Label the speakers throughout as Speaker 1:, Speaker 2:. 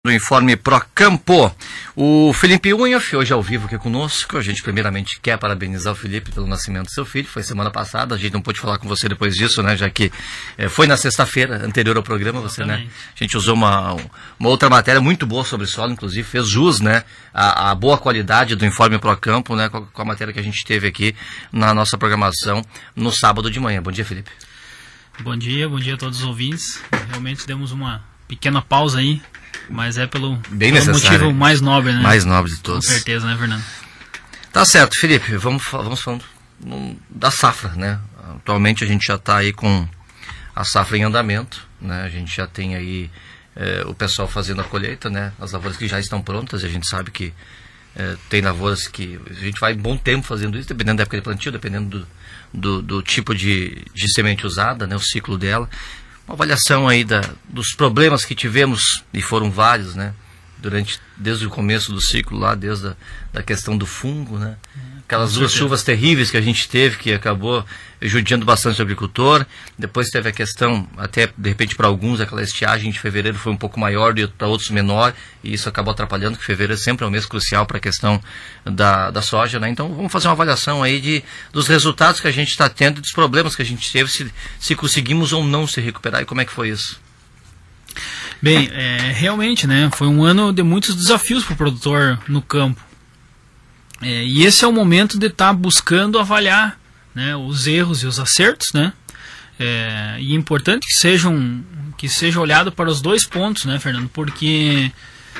Speaker 1: do Informe Procampo. O Felipe Unhoff, hoje ao vivo aqui conosco. A gente primeiramente quer parabenizar o Felipe pelo nascimento do seu filho. Foi semana passada, a gente não pôde falar com você depois disso, né? Já que foi na sexta-feira, anterior ao programa, você, né? A gente usou uma outra matéria muito boa sobre solo, inclusive fez jus, né? A boa qualidade do Informe Procampo, né? Com a matéria que a gente teve aqui na nossa programação no sábado de manhã. Bom dia, Felipe.
Speaker 2: Bom dia a todos os ouvintes. Realmente demos uma pequena pausa aí, mas é pelo motivo mais nobre, né?
Speaker 1: Mais nobre de todos.
Speaker 2: Com certeza, né, Fernando?
Speaker 1: Tá certo, Felipe. Vamos falando da safra, né? Atualmente a gente já está aí com a safra em andamento, né? A gente já tem aí o pessoal fazendo a colheita, né? As lavouras que já estão prontas, e a gente sabe que tem lavouras que a gente vai um bom tempo fazendo isso, dependendo da época de plantio, dependendo do tipo de semente usada, né? O ciclo dela. Uma avaliação aí dos problemas que tivemos, e foram vários, né? Desde o começo do ciclo lá, desde a questão do fungo, né? Aquelas duas chuvas terríveis que a gente teve, que acabou judiando bastante o agricultor. Depois teve a questão, até de repente para alguns, aquela estiagem de fevereiro foi um pouco maior, e para outros menor, e isso acabou atrapalhando, que fevereiro sempre é um mês crucial para a questão da soja, né? Então vamos fazer uma avaliação aí dos resultados que a gente está tendo e dos problemas que a gente teve, se conseguimos ou não se recuperar, e como é que foi isso?
Speaker 2: Bem, realmente, né, foi um ano de muitos desafios para o produtor no campo. E esse é o momento de estar buscando avaliar, né, os erros e os acertos, né? E é importante que seja olhado para os dois pontos, né, Fernando? Porque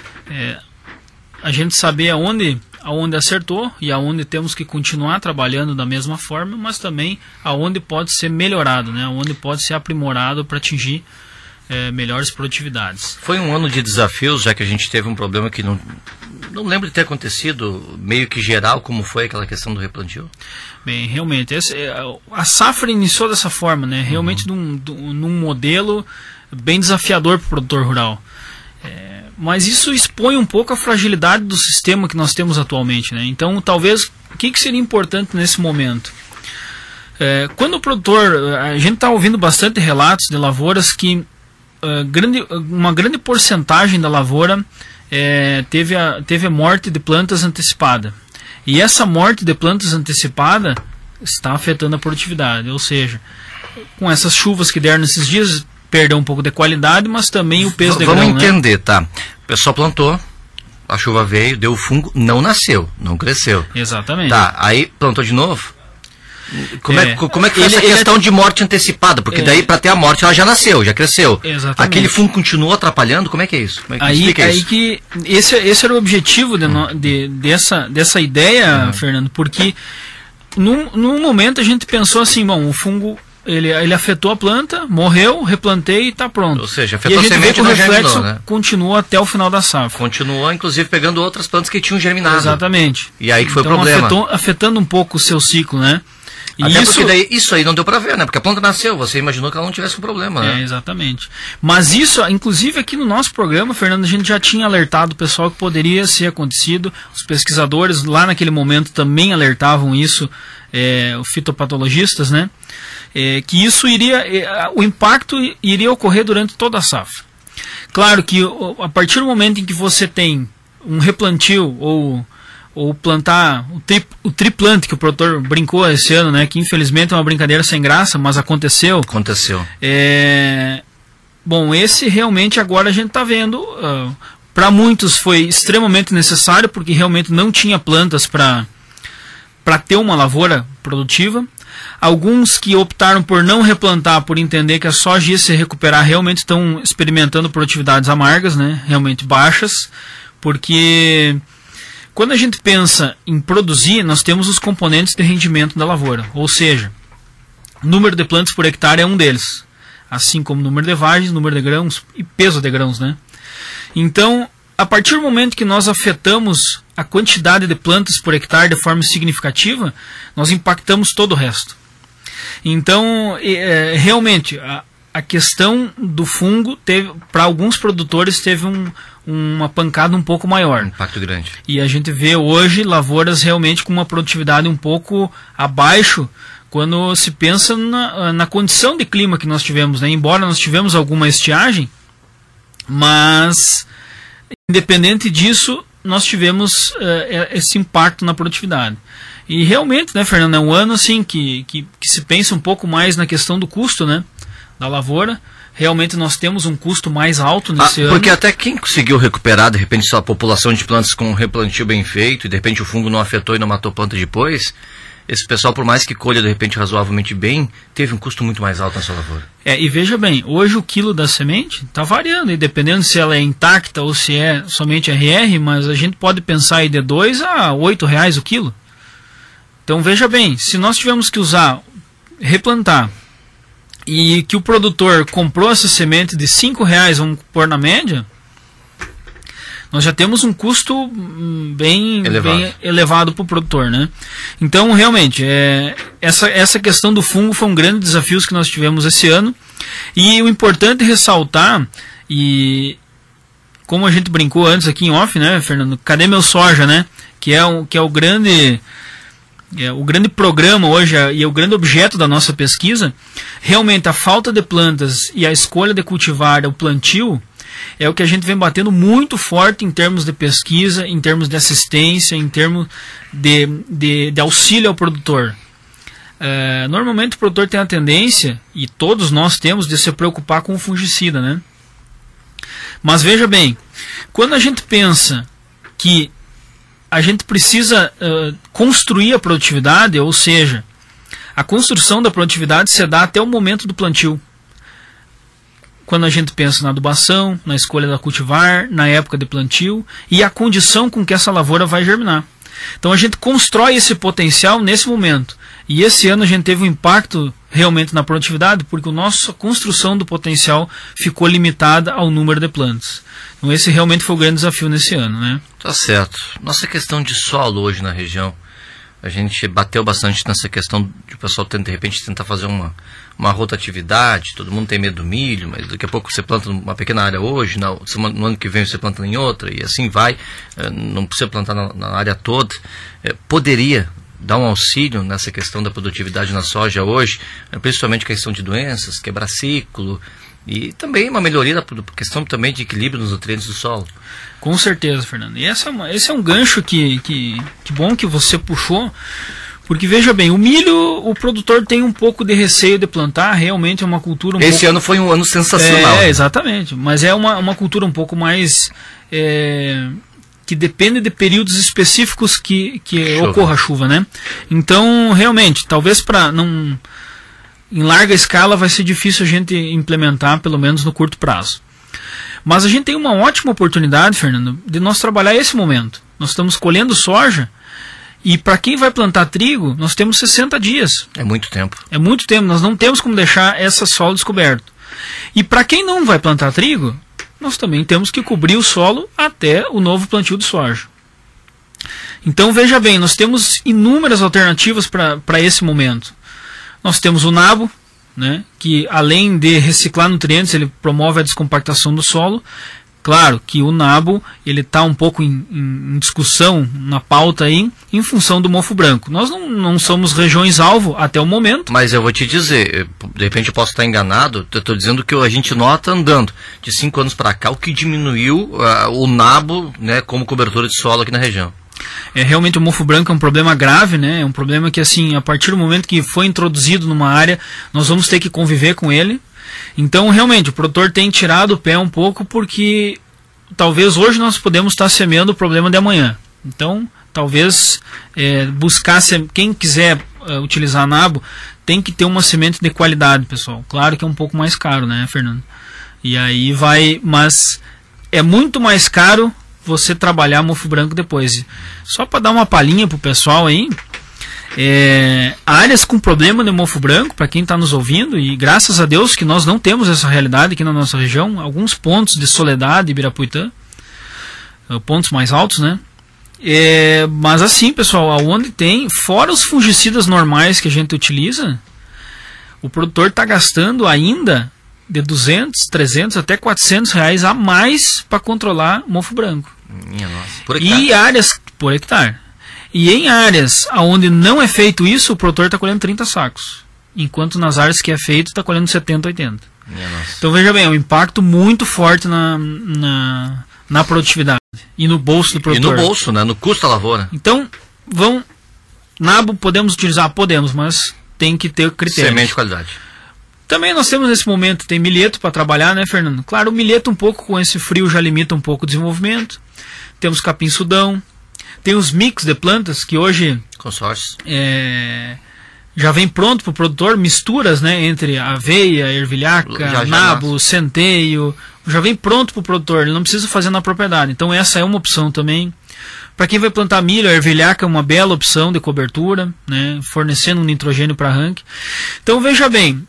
Speaker 2: a gente saber aonde acertou e aonde temos que continuar trabalhando da mesma forma, mas também aonde pode ser melhorado, né? Aonde pode ser aprimorado para atingir melhores produtividades.
Speaker 1: Foi um ano de desafios, já que a gente teve um problema que não lembro de ter acontecido meio que geral, como foi aquela questão do replantio.
Speaker 2: Bem, realmente, a safra iniciou dessa forma, né? Realmente num modelo bem desafiador para o produtor rural. Mas isso expõe um pouco a fragilidade do sistema que nós temos atualmente, né? Então, talvez, o que seria importante nesse momento? Quando o produtor, a gente está ouvindo bastante relatos de lavouras que uma grande porcentagem da lavoura teve a morte de plantas antecipada. E essa morte de plantas antecipada está afetando a produtividade. Ou seja, com essas chuvas que deram nesses dias, perdeu um pouco de qualidade, mas também o peso de grão.
Speaker 1: Vamos entender, tá? O pessoal plantou, a chuva veio, deu fungo, não nasceu, não cresceu.
Speaker 2: Exatamente.
Speaker 1: Tá, aí plantou de novo. Como é que é essa questão de morte antecipada? Porque daí, para ter a morte, ela já nasceu, já cresceu.
Speaker 2: Exatamente.
Speaker 1: Aquele fungo continuou atrapalhando? Como é que é isso? Como é que explica isso?
Speaker 2: Que esse era o objetivo dessa ideia, Fernando, porque num momento a gente pensou assim, bom, o fungo ele afetou a planta, morreu, replantei e está pronto.
Speaker 1: Ou seja, afetou
Speaker 2: a gente vê que o reflexo
Speaker 1: germinou, né?
Speaker 2: Continua até o final da safra.
Speaker 1: Continuou, inclusive, pegando outras plantas que tinham germinado.
Speaker 2: Exatamente.
Speaker 1: E aí que foi o problema.
Speaker 2: Afetando um pouco o seu ciclo, né?
Speaker 1: Até porque daí, isso aí não deu para ver, né? Porque a planta nasceu, você imaginou que ela não tivesse um problema, né?
Speaker 2: Exatamente. Mas isso, inclusive aqui no nosso programa, Fernando, a gente já tinha alertado o pessoal que poderia ser acontecido. Os pesquisadores lá naquele momento também alertavam isso, os fitopatologistas, né? Que isso o impacto iria ocorrer durante toda a safra. Claro que a partir do momento em que você tem um replantio ou plantar o triplante que o produtor brincou esse ano, né? Que infelizmente é uma brincadeira sem graça, mas aconteceu. Bom, esse realmente agora a gente está vendo. Para muitos foi extremamente necessário, porque realmente não tinha plantas para ter uma lavoura produtiva. Alguns que optaram por não replantar, por entender que a soja ia se recuperar, realmente estão experimentando produtividades amargas, né? Realmente baixas, porque quando a gente pensa em produzir, nós temos os componentes de rendimento da lavoura, ou seja, número de plantas por hectare é um deles, assim como número de vagens, número de grãos e peso de grãos, né? Então, a partir do momento que nós afetamos a quantidade de plantas por hectare de forma significativa, nós impactamos todo o resto. Então, realmente, a questão do fungo para alguns produtores teve uma pancada um pouco maior.
Speaker 1: Um impacto grande.
Speaker 2: E a gente vê hoje lavouras realmente com uma produtividade um pouco abaixo quando se pensa na condição de clima que nós tivemos, né? Embora nós tivemos alguma estiagem, mas independente disso, nós tivemos esse impacto na produtividade. E realmente, né, Fernando, é um ano assim que se pensa um pouco mais na questão do custo, né, da lavoura. Realmente nós temos um custo mais alto nesse ano.
Speaker 1: Porque até quem conseguiu recuperar, de repente, sua população de plantas com um replantio bem feito, e de repente o fungo não afetou e não matou planta depois, esse pessoal, por mais que colha de repente razoavelmente bem, teve um custo muito mais alto na sua lavoura.
Speaker 2: E veja bem, hoje o quilo da semente está variando, e dependendo se ela é intacta ou se é somente RR, mas a gente pode pensar aí de R$2 a R$8 o quilo. Então veja bem, se nós tivermos que replantar, e que o produtor comprou essa semente de R$5, vamos pôr na média, nós já temos um custo bem elevado para o produtor, né? Então, realmente, essa questão do fungo foi um grande desafio que nós tivemos esse ano. E o importante é ressaltar, e como a gente brincou antes aqui em off, né, Fernando? Cadê meu soja, né? Que é o grande programa hoje e é o grande objeto da nossa pesquisa. Realmente a falta de plantas e a escolha de cultivar o plantio é o que a gente vem batendo muito forte em termos de pesquisa, em termos de assistência, em termos de auxílio ao produtor. Normalmente o produtor tem a tendência, e todos nós temos, de se preocupar com o fungicida, né? Mas veja bem, quando a gente pensa que a gente precisa construir a produtividade, ou seja, a construção da produtividade se dá até o momento do plantio. Quando a gente pensa na adubação, na escolha da cultivar, na época de plantio e a condição com que essa lavoura vai germinar. Então a gente constrói esse potencial nesse momento. E esse ano a gente teve um impacto realmente na produtividade, porque a nossa construção do potencial ficou limitada ao número de plantas. Então esse realmente foi o grande desafio nesse ano, né?
Speaker 1: Tá certo. Nossa questão de solo hoje na região, a gente bateu bastante nessa questão de o pessoal de repente tentar fazer uma rotatividade. Todo mundo tem medo do milho, mas daqui a pouco você planta numa pequena área hoje, no ano que vem você planta em outra, e assim vai. Não precisa plantar na área toda. Poderia dar um auxílio nessa questão da produtividade na soja hoje, principalmente questão de doenças, quebrar ciclo, e também uma melhoria da questão também de equilíbrio nos nutrientes do solo.
Speaker 2: Com certeza, Fernando. E esse é um gancho que bom que você puxou, porque veja bem, o milho, o produtor tem um pouco de receio de plantar, realmente é uma cultura
Speaker 1: Esse ano foi um ano sensacional.
Speaker 2: Exatamente, mas é uma cultura um pouco mais que depende de períodos específicos que ocorra a chuva, né? Então, realmente, talvez em larga escala vai ser difícil a gente implementar, pelo menos no curto prazo. Mas a gente tem uma ótima oportunidade, Fernando, de nós trabalhar esse momento. Nós estamos colhendo soja, e para quem vai plantar trigo, nós temos 60 dias.
Speaker 1: É muito tempo.
Speaker 2: É muito tempo, nós não temos como deixar essa solo descoberto. E para quem não vai plantar trigo, nós também temos que cobrir o solo até o novo plantio de soja. Então veja bem, nós temos inúmeras alternativas para esse momento. Nós temos o nabo, né, que além de reciclar nutrientes, ele promove a descompactação do solo. Claro que o nabo ele está um pouco em discussão na pauta aí, em função do mofo branco. Nós não somos regiões-alvo até o momento.
Speaker 1: Mas eu vou te dizer, de repente eu posso estar enganado, eu estou dizendo que a gente nota andando de 5 anos para cá o que diminuiu o nabo, né, como cobertura de solo aqui na região.
Speaker 2: Realmente o mofo branco é um problema grave, né? É um problema que, assim, a partir do momento que foi introduzido numa área, nós vamos ter que conviver com ele. Então, realmente, o produtor tem tirado o pé um pouco, porque talvez hoje nós podemos estar semeando o problema de amanhã. Então, talvez buscar, quem quiser utilizar nabo, tem que ter uma semente de qualidade, pessoal. Claro que é um pouco mais caro, né, Fernando? E aí mas é muito mais caro você trabalhar mofo branco depois. Só para dar uma palhinha pro pessoal aí, áreas com problema de mofo branco, para quem está nos ouvindo, e graças a Deus que nós não temos essa realidade aqui na nossa região, alguns pontos de Soledade, Ibirapuitã, pontos mais altos, né? Mas assim, pessoal, aonde tem, fora os fungicidas normais que a gente utiliza, o produtor está gastando ainda de 200, 300 até 400 reais a mais para controlar mofo branco.
Speaker 1: Minha nossa. Por hectare.
Speaker 2: E áreas por hectare. E em áreas onde não é feito isso, o produtor está colhendo 30 sacos. Enquanto nas áreas que é feito, está colhendo 70, 80.
Speaker 1: Minha nossa.
Speaker 2: Então veja bem, é um impacto muito forte na na produtividade e no bolso do produtor.
Speaker 1: E no bolso, né? No custo da lavoura.
Speaker 2: Então, nabo podemos utilizar? Podemos, mas tem que ter critérios.
Speaker 1: Semente de qualidade.
Speaker 2: Também nós temos nesse momento, tem milheto para trabalhar, né, Fernando? Claro, o milheto um pouco com esse frio já limita um pouco o desenvolvimento. Temos capim-sudão. Tem os mix de plantas que hoje...
Speaker 1: Consórcios.
Speaker 2: Já vem pronto para o produtor, misturas, né, entre aveia, ervilhaca, nabo, centeio. Já vem pronto para o produtor, ele não precisa fazer na propriedade. Então essa é uma opção também. Para quem vai plantar milho, a ervilhaca é uma bela opção de cobertura, né, fornecendo um nitrogênio para arranque. Então veja bem,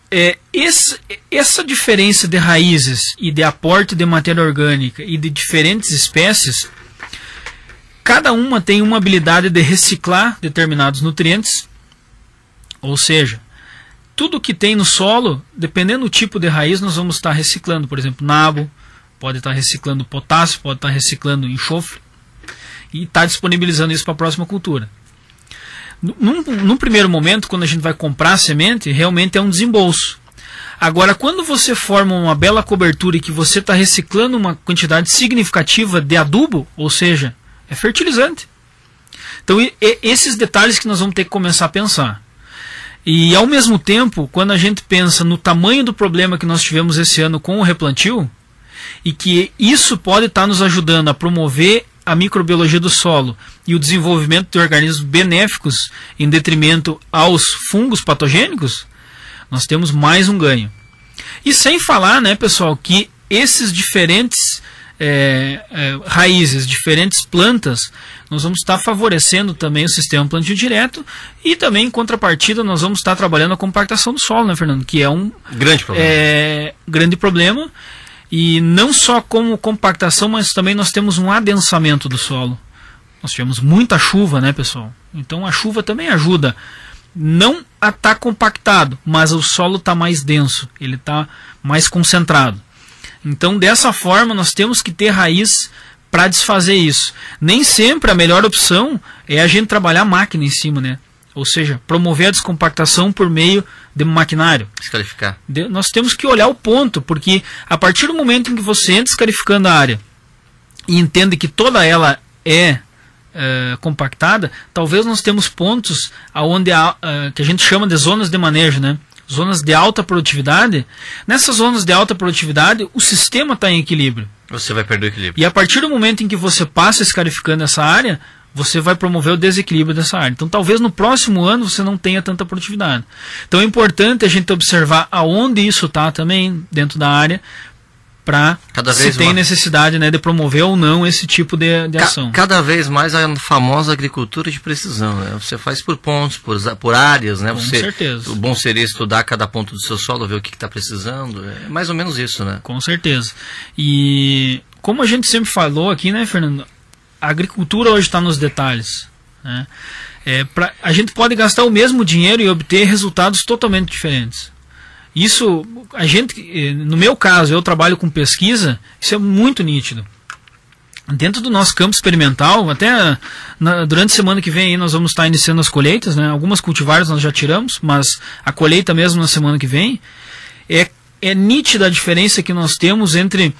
Speaker 2: essa diferença de raízes e de aporte de matéria orgânica e de diferentes espécies, cada uma tem uma habilidade de reciclar determinados nutrientes, ou seja, tudo que tem no solo, dependendo do tipo de raiz, nós vamos estar reciclando. Por exemplo, nabo, pode estar reciclando potássio, pode estar reciclando enxofre, e está disponibilizando isso para a próxima cultura. Num primeiro momento, quando a gente vai comprar a semente, realmente é um desembolso. Agora, quando você forma uma bela cobertura e que você está reciclando uma quantidade significativa de adubo, ou seja, é fertilizante. Então, esses detalhes que nós vamos ter que começar a pensar. E, ao mesmo tempo, quando a gente pensa no tamanho do problema que nós tivemos esse ano com o replantio, e que isso pode estar nos ajudando a promover a microbiologia do solo e o desenvolvimento de organismos benéficos em detrimento aos fungos patogênicos, nós temos mais um ganho. E sem falar, né, pessoal, que esses diferentes raízes, diferentes plantas, nós vamos estar favorecendo também o sistema plantio direto e também, em contrapartida, nós vamos estar trabalhando a compactação do solo, né, Fernando? Que é um grande problema. E não só como compactação, mas também nós temos um adensamento do solo. Nós tivemos muita chuva, né, pessoal? Então a chuva também ajuda. Não a estar compactado, mas o solo está mais denso, ele está mais concentrado. Então, dessa forma, nós temos que ter raiz para desfazer isso. Nem sempre a melhor opção é a gente trabalhar a máquina em cima, né? Ou seja, promover a descompactação por meio de maquinário.
Speaker 1: Escarificar.
Speaker 2: Nós temos que olhar o ponto, porque a partir do momento em que você entra escarificando a área e entende que toda ela é compactada, talvez nós temos pontos onde que a gente chama de zonas de manejo, né? Zonas de alta produtividade. Nessas zonas de alta produtividade, o sistema está em equilíbrio.
Speaker 1: Você vai perder o equilíbrio.
Speaker 2: E a partir do momento em que você passa escarificando essa área, você vai promover o desequilíbrio dessa área. Então, talvez no próximo ano você não tenha tanta produtividade. Então, é importante a gente observar aonde isso está também dentro da área, para se tem necessidade, né, de promover ou não esse tipo de ação.
Speaker 1: Cada vez mais a famosa agricultura de precisão, né? Você faz por pontos, por áreas, né?
Speaker 2: Com certeza.
Speaker 1: O bom seria estudar cada ponto do seu solo, ver o que está precisando. É mais ou menos isso, né?
Speaker 2: Com certeza. E como a gente sempre falou aqui, né, Fernando? A agricultura hoje está nos detalhes, né? A gente pode gastar o mesmo dinheiro e obter resultados totalmente diferentes. Isso, no meu caso, eu trabalho com pesquisa, isso é muito nítido. Dentro do nosso campo experimental, até durante a semana que vem aí nós vamos estar iniciando as colheitas, né? Algumas cultivares nós já tiramos, mas a colheita mesmo na semana que vem, é nítida a diferença que nós temos entre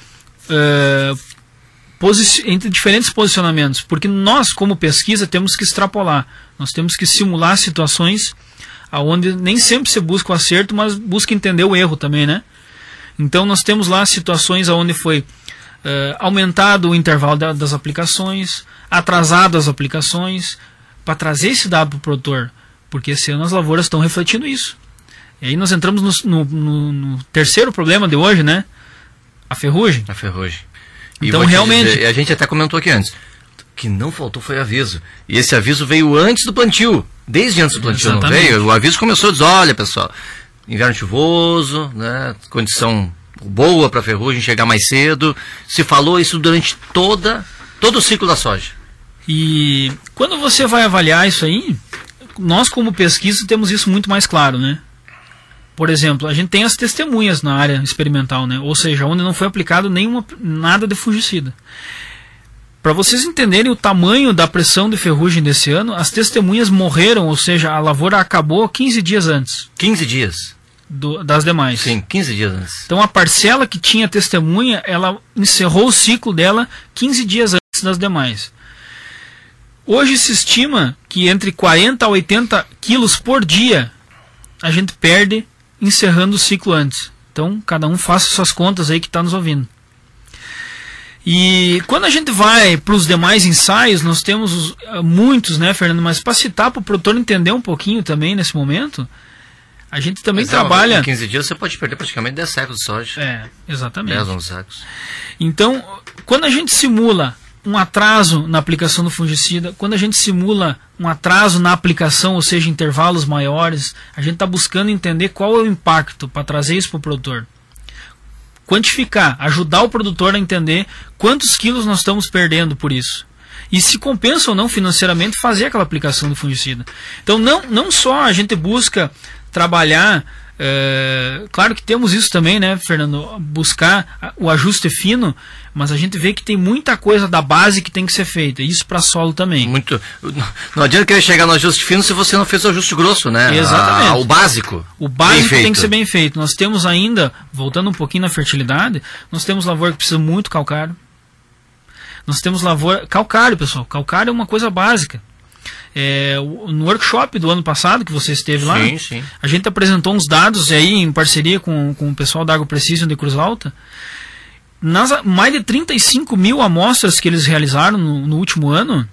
Speaker 2: diferentes posicionamentos, porque nós, como pesquisa, temos que extrapolar, nós temos que simular situações onde nem sempre se busca o acerto, mas busca entender o erro também, né? Então nós temos lá situações onde foi aumentado o intervalo das aplicações, atrasado as aplicações, para trazer esse dado para o produtor, porque esse ano as lavouras estão refletindo isso. E aí nós entramos no terceiro problema de hoje, né? A ferrugem.
Speaker 1: A ferrugem.
Speaker 2: Então realmente...
Speaker 1: a gente até comentou aqui antes, que não faltou foi aviso. E esse aviso veio antes do plantio. Desde antes do plantio. Exatamente. Não veio. O aviso começou a dizer, olha pessoal, inverno chuvoso, né, condição boa para a ferrugem chegar mais cedo. Se falou isso durante todo o ciclo da soja. E
Speaker 2: quando você vai avaliar isso aí, nós como pesquisa temos isso muito mais claro, né? Por exemplo, a gente tem as testemunhas na área experimental, né? Ou seja, onde não foi aplicado nada de fungicida. Para vocês entenderem o tamanho da pressão de ferrugem desse ano, as testemunhas morreram, ou seja, a lavoura acabou 15 dias antes.
Speaker 1: 15 dias?
Speaker 2: das demais.
Speaker 1: Sim, 15 dias antes.
Speaker 2: Então a parcela que tinha testemunha, ela encerrou o ciclo dela 15 dias antes das demais. Hoje se estima que entre 40 a 80 quilos por dia a gente perde encerrando o ciclo antes. Então cada um faça suas contas aí que está nos ouvindo. E quando a gente vai para os demais ensaios, nós temos muitos, né, Fernando? Mas para citar, para o produtor entender um pouquinho também nesse momento, a gente também trabalha...
Speaker 1: Em 15 dias você pode perder praticamente 10 sacos de soja.
Speaker 2: Exatamente.
Speaker 1: 10, 11 sacos.
Speaker 2: Então, quando a gente simula um atraso na aplicação do fungicida, quando a gente simula um atraso na aplicação, ou seja, intervalos maiores, a gente está buscando entender qual é o impacto para trazer isso para o produtor. Quantificar, ajudar o produtor a entender quantos quilos nós estamos perdendo por isso. E se compensa ou não financeiramente fazer aquela aplicação do fungicida. Então não só a gente busca trabalhar, claro que temos isso também, né, Fernando, buscar o ajuste fino, mas a gente vê que tem muita coisa da base que tem que ser feita, isso para solo também.
Speaker 1: Não adianta querer chegar no ajuste fino se você não fez o ajuste grosso, né?
Speaker 2: Exatamente.
Speaker 1: O básico.
Speaker 2: O básico tem que ser bem feito. Nós temos ainda, voltando um pouquinho na fertilidade, nós temos lavoura que precisa muito calcário. Nós temos lavoura... Calcário, pessoal. Calcário é uma coisa básica. No workshop do ano passado, que você esteve lá,
Speaker 1: sim.
Speaker 2: A gente apresentou uns dados aí em parceria com o pessoal da AgroPrecision de Cruz Alta. Nas mais de 35 mil amostras que eles realizaram no último ano,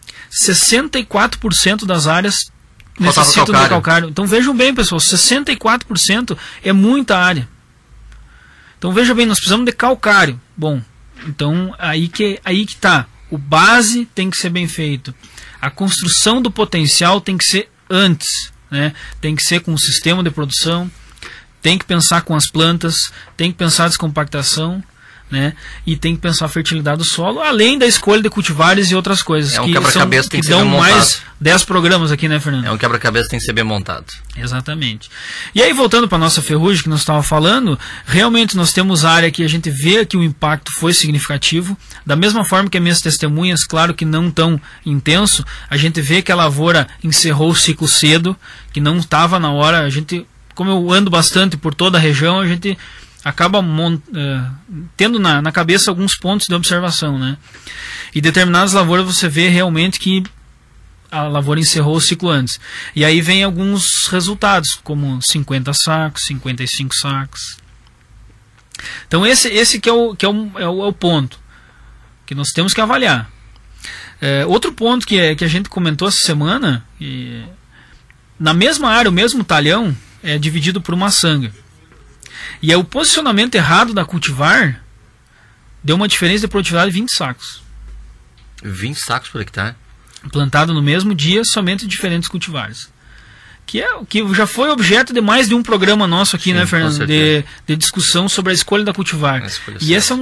Speaker 2: 64% das áreas necessitam de calcário. Então vejam bem, pessoal, 64% é muita área. Então veja bem, nós precisamos de calcário. Bom, então aí que está. O base tem que ser bem feito. A construção do potencial tem que ser antes, né? Tem que ser com o sistema de produção, tem que pensar com as plantas, tem que pensar a descompactação, né? E tem que pensar a fertilidade do solo, além da escolha de cultivares e outras coisas.
Speaker 1: É um quebra-cabeça que tem que ser bem montado.
Speaker 2: Mais 10 programas aqui, né, Fernando?
Speaker 1: É um quebra-cabeça que tem que ser bem montado.
Speaker 2: Exatamente. E aí, voltando para a nossa ferrugem que nós estávamos falando, realmente nós temos área que a gente vê que o impacto foi significativo. Da mesma forma que as minhas testemunhas, claro que não tão intenso, a gente vê que a lavoura encerrou o ciclo cedo, que não estava na hora. A gente, como eu ando bastante por toda a região, a gente acaba tendo na cabeça alguns pontos de observação, né? E determinadas lavouras você vê realmente que a lavoura encerrou o ciclo antes. E aí vem alguns resultados, como 50 sacos, 55 sacos. Então esse que é o ponto que nós temos que avaliar. Outro ponto que a gente comentou essa semana, na mesma área, o mesmo talhão é dividido por uma sanga. E o posicionamento errado da cultivar deu uma diferença de produtividade de 20 sacos.
Speaker 1: 20 sacos por hectare?
Speaker 2: Plantado no mesmo dia, somente diferentes cultivares. Que já foi objeto de mais de um programa nosso aqui, sim, né, Fernando? De discussão sobre a escolha da cultivar. E esse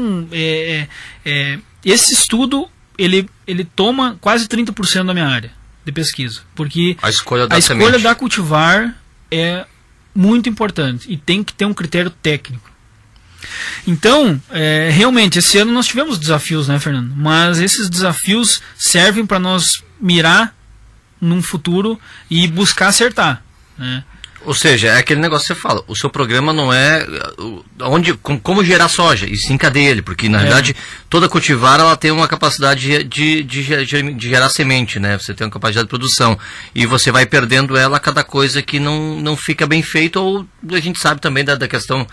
Speaker 2: esse estudo, ele toma quase 30% da minha área de pesquisa. Porque
Speaker 1: a escolha
Speaker 2: da cultivar é muito importante e tem que ter um critério técnico. Então, realmente, esse ano nós tivemos desafios, né, Fernando? Mas esses desafios servem para nós mirar num futuro e buscar acertar, né?
Speaker 1: Ou seja, é aquele negócio que você fala, o seu programa não é como gerar soja, e sim cadê ele, porque na verdade toda cultivar ela tem uma capacidade de gerar semente, né? Você tem uma capacidade de produção, e você vai perdendo ela a cada coisa que não fica bem feito, ou a gente sabe também da questão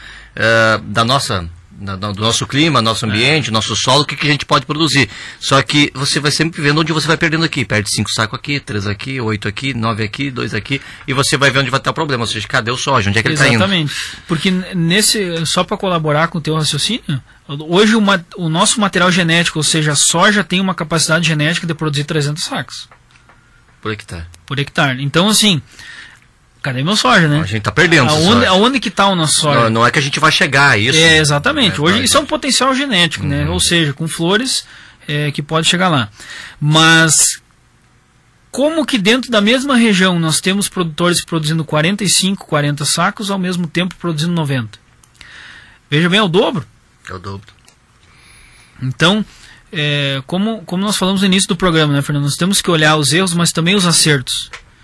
Speaker 1: do nosso clima, nosso ambiente, nosso solo, o que a gente pode produzir. Só que você vai sempre vendo onde você vai perdendo aqui. Perde 5 sacos aqui, 3 aqui, 8 aqui, 9 aqui, 2 aqui, e você vai ver onde vai estar o problema. Ou seja, cadê o soja? Onde é que ele está indo?
Speaker 2: Exatamente. Porque só para colaborar com o teu raciocínio, hoje o nosso material genético, ou seja, a soja tem uma capacidade genética de produzir 300 sacos.
Speaker 1: Por hectare.
Speaker 2: Por hectare. Então, assim, cadê meu soja, né?
Speaker 1: A gente está perdendo
Speaker 2: aonde que está o nosso soja?
Speaker 1: Não é que a gente vai chegar a isso.
Speaker 2: Exatamente. Hoje isso é um potencial genético, né? Ou seja, com flores que pode chegar lá. Mas como que dentro da mesma região nós temos produtores produzindo 45, 40 sacos, ao mesmo tempo produzindo 90? Veja bem, é o dobro.
Speaker 1: É o dobro.
Speaker 2: Então, como nós falamos no início do programa, né, Fernando? Nós temos que olhar os erros, mas também os acertos.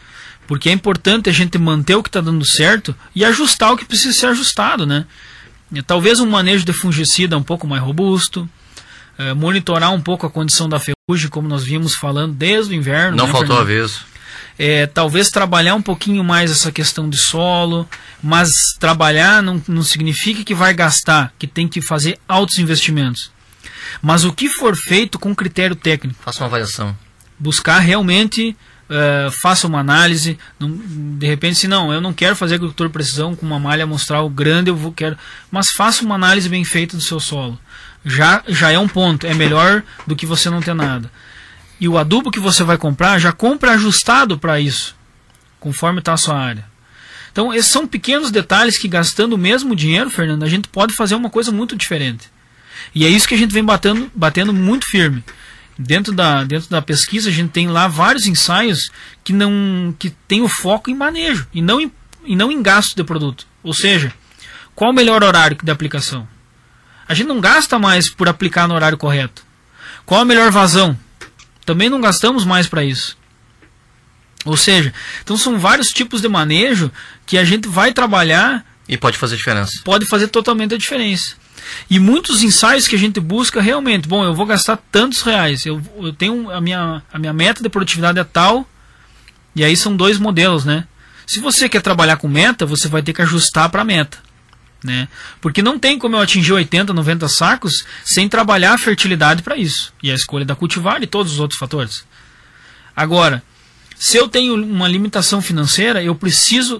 Speaker 2: Porque é importante a gente manter o que está dando certo e ajustar o que precisa ser ajustado, né? Talvez um manejo de fungicida um pouco mais robusto, monitorar um pouco a condição da ferrugem, como nós vimos falando desde o inverno.
Speaker 1: Não,
Speaker 2: né,
Speaker 1: faltou
Speaker 2: Fernando?
Speaker 1: aviso.
Speaker 2: Talvez trabalhar um pouquinho mais essa questão de solo, mas trabalhar não significa que vai gastar, que tem que fazer altos investimentos. Mas o que for feito com critério técnico.
Speaker 1: Faça uma avaliação.
Speaker 2: Buscar realmente, faça uma análise. De repente, se não, eu não quero fazer agricultura de precisão com uma malha amostral grande, quero. Mas faça uma análise bem feita do seu solo. Já é um ponto, é melhor do que você não ter nada. E o adubo que você vai comprar, já compra ajustado para isso, conforme está a sua área. Então, esses são pequenos detalhes que, gastando o mesmo dinheiro, Fernando, a gente pode fazer uma coisa muito diferente. E é isso que a gente vem batendo muito firme. Dentro da pesquisa, a gente tem lá vários ensaios que tem o foco em manejo e não em gasto de produto. Ou seja, qual o melhor horário de aplicação? A gente não gasta mais por aplicar no horário correto. Qual a melhor vazão? Também não gastamos mais para isso. Ou seja, então são vários tipos de manejo que a gente vai trabalhar.
Speaker 1: E pode fazer diferença.
Speaker 2: Pode fazer totalmente a diferença. E muitos ensaios que a gente busca realmente, bom, eu vou gastar tantos reais, eu tenho a minha meta de produtividade é tal, e aí são 2 modelos, né? Se você quer trabalhar com meta, você vai ter que ajustar para a meta, né? Porque não tem como eu atingir 80, 90 sacos sem trabalhar a fertilidade para isso, e a escolha da cultivar e todos os outros fatores. Agora, se eu tenho uma limitação financeira, eu preciso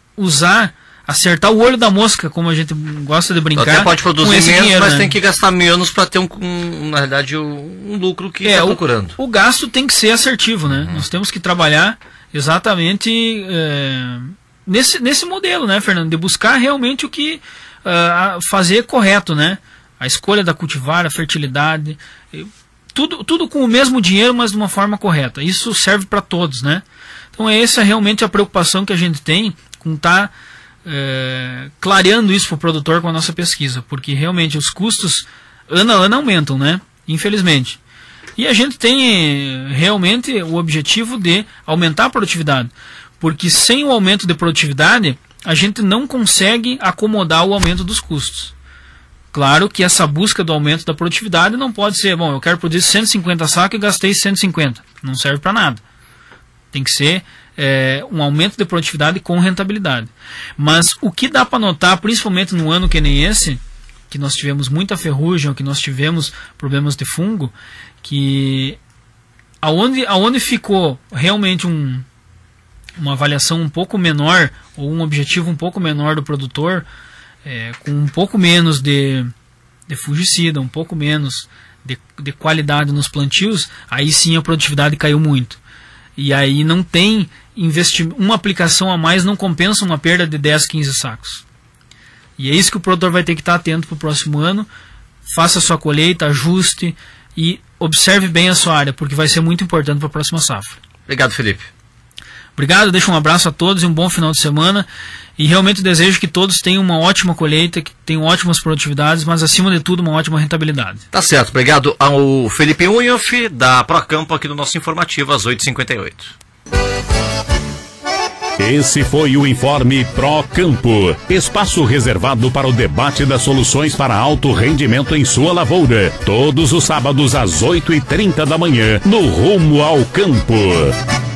Speaker 2: acertar o olho da mosca, como a gente gosta de brincar.
Speaker 1: Até pode produzir
Speaker 2: menos,
Speaker 1: dinheiro, mas
Speaker 2: né?
Speaker 1: tem que gastar menos para ter na realidade um lucro que está procurando.
Speaker 2: O gasto tem que ser assertivo, né? Nós temos que trabalhar exatamente nesse modelo, né, Fernando? De buscar realmente o que fazer correto, né? A escolha da cultivar, a fertilidade, tudo com o mesmo dinheiro, mas de uma forma correta. Isso serve para todos, né? Então essa é realmente a preocupação que a gente tem com estar clareando isso para o produtor com a nossa pesquisa, porque realmente os custos ano a ano aumentam, né? Infelizmente. E a gente tem realmente o objetivo de aumentar a produtividade, porque sem o aumento de produtividade a gente não consegue acomodar o aumento dos custos. Claro que essa busca do aumento da produtividade não pode ser, bom, eu quero produzir 150 sacos e gastei 150. Não serve para nada. Tem que ser um aumento de produtividade com rentabilidade. Mas o que dá para notar, principalmente num ano que nem esse, que nós tivemos muita ferrugem, ou que nós tivemos problemas de fungo, que aonde ficou realmente uma avaliação um pouco menor, ou um objetivo um pouco menor do produtor, com um pouco menos de fungicida, um pouco menos de qualidade nos plantios, aí sim a produtividade caiu muito. E aí não tem investimento, uma aplicação a mais não compensa uma perda de 10, 15 sacos. E é isso que o produtor vai ter que estar atento para o próximo ano. Faça a sua colheita, ajuste e observe bem a sua área, porque vai ser muito importante para a próxima safra.
Speaker 1: Obrigado, Felipe.
Speaker 2: Obrigado, deixo um abraço a todos e um bom final de semana. E realmente desejo que todos tenham uma ótima colheita, que tenham ótimas produtividades, mas acima de tudo uma ótima rentabilidade.
Speaker 1: Tá certo, obrigado ao Felipe Unhoff, da Procampo, aqui no nosso informativo às 8h58.
Speaker 3: Esse foi o Informe Procampo, espaço reservado para o debate das soluções para alto rendimento em sua lavoura. Todos os sábados às 8h30 da manhã, no Rumo ao Campo.